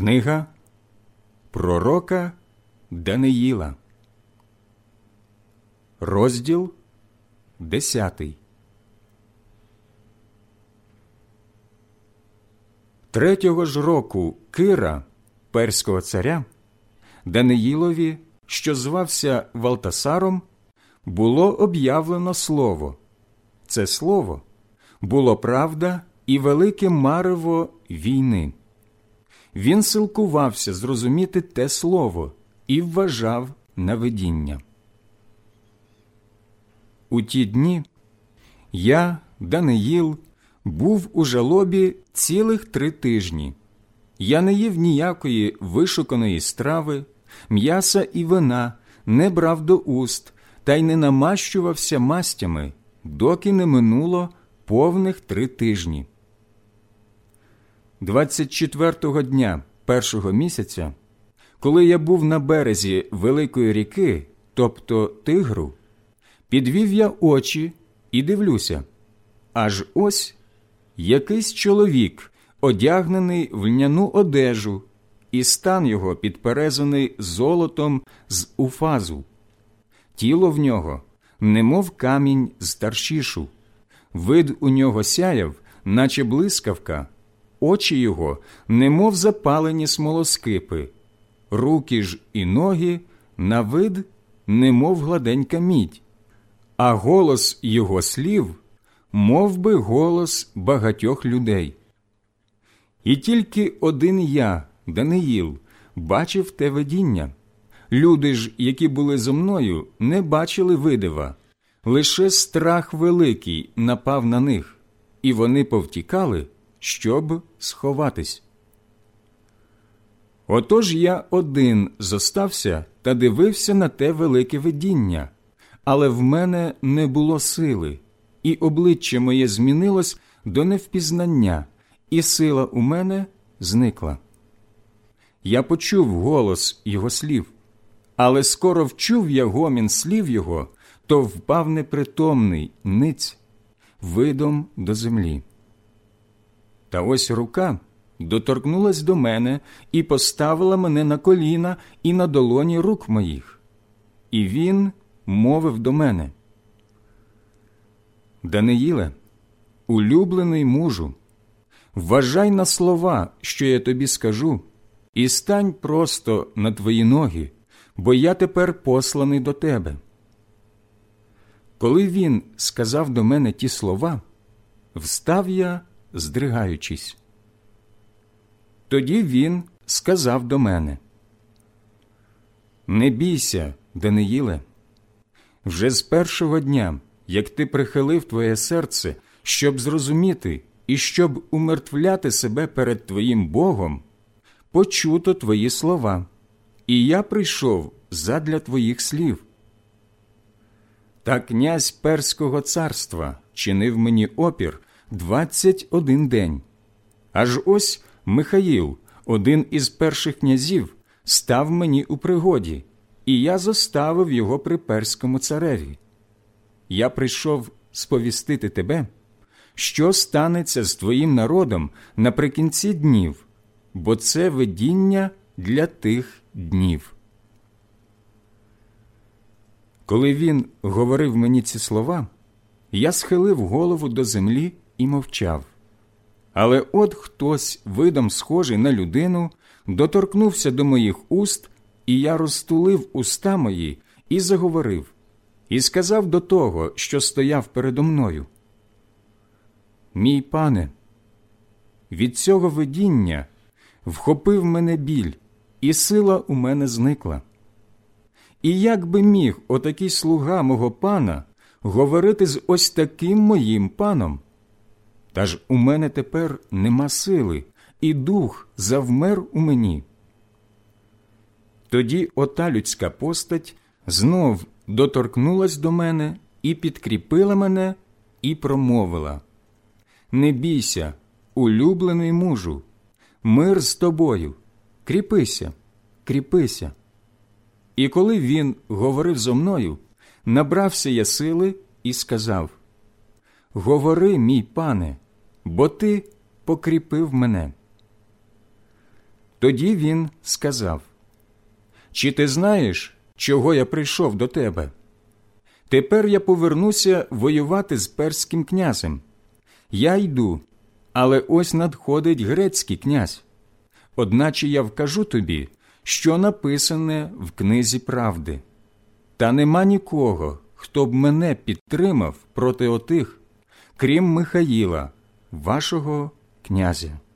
Книга пророка Даниїла, розділ 10. Третього ж року Кира, перського царя, Даниїлові, що звався Валтасаром, було об'явлено слово. Це слово було правда і велике марево війни. Він силкувався зрозуміти те слово і вважав на видіння. У ті дні я, Даниїл, був у жалобі цілих 3 тижні. Я не їв ніякої вишуканої страви, м'яса і вина не брав до уст та й не намащувався мастями, доки не минуло повних 3 тижні. 24-го дня першого місяця, коли я був на березі великої ріки, тобто Тигру, підвів я очі і дивлюся, аж ось якийсь чоловік, одягнений в льняну одежу, і стан його підперезаний золотом з Уфазу. Тіло в нього немов камінь з Таршішу, вид у нього сяяв, наче блискавка, очі його немов запалені смолоскипи, руки ж і ноги на вид немов гладенька мідь, а голос його слів мов би голос багатьох людей. І тільки один я, Даниїл, бачив те видіння. Люди ж, які були зо мною, не бачили видива. Лише страх великий напав на них, і вони повтікали, щоб сховатись. Отож я один зостався та дивився на те велике видіння, але в мене не було сили, і обличчя моє змінилось до невпізнання, і сила у мене зникла. Я почув голос його слів, але скоро вчув я гомін слів його, то впав непритомний, ниць, видом до землі. Та ось рука доторкнулась до мене і поставила мене на коліна і на долоні рук моїх. І він мовив до мене: «Даниїле, улюблений мужу, вважай на слова, що я тобі скажу, і стань просто на твої ноги, бо я тепер посланий до тебе». Коли він сказав до мене ті слова, встав я, здригаючись. Тоді він сказав до мене: «Не бійся, Даниїле. Вже з першого дня, як ти прихилив твоє серце, щоб зрозуміти і щоб умертвляти себе перед твоїм Богом, почуто твої слова, і я прийшов задля твоїх слів. Та князь Перського царства чинив мені опір 21 день. Аж ось Михаїл, один із перших князів, став мені у пригоді, і я зоставив його при перському цареві. Я прийшов сповістити тебе, що станеться з твоїм народом наприкінці днів, бо це видіння для тих днів». Коли він говорив мені ці слова, я схилив голову до землі і мовчав. Але от хтось, видом схожий на людину, доторкнувся до моїх уст, і я розтулив уста мої і заговорив, і сказав до того, що стояв передо мною: «Мій пане, від цього видіння вхопив мене біль, і сила у мене зникла. І як би міг отакий слуга мого пана говорити з ось таким моїм паном? Та ж у мене тепер нема сили, і дух завмер у мені». Тоді ота людська постать знов доторкнулась до мене і підкріпила мене, і промовила: «Не бійся, улюблений мужу, мир з тобою, кріпися, кріпися». І коли він говорив зо мною, набрався я сили і сказав: «Говори, мій пане, бо ти покріпив мене». Тоді він сказав: «Чи ти знаєш, чого я прийшов до тебе? Тепер я повернуся воювати з перським князем. Я йду, але ось надходить грецький князь. Одначе я вкажу тобі, що написане в книзі правди. Та нема нікого, хто б мене підтримав проти отих, крім Михаїла, вашого князя».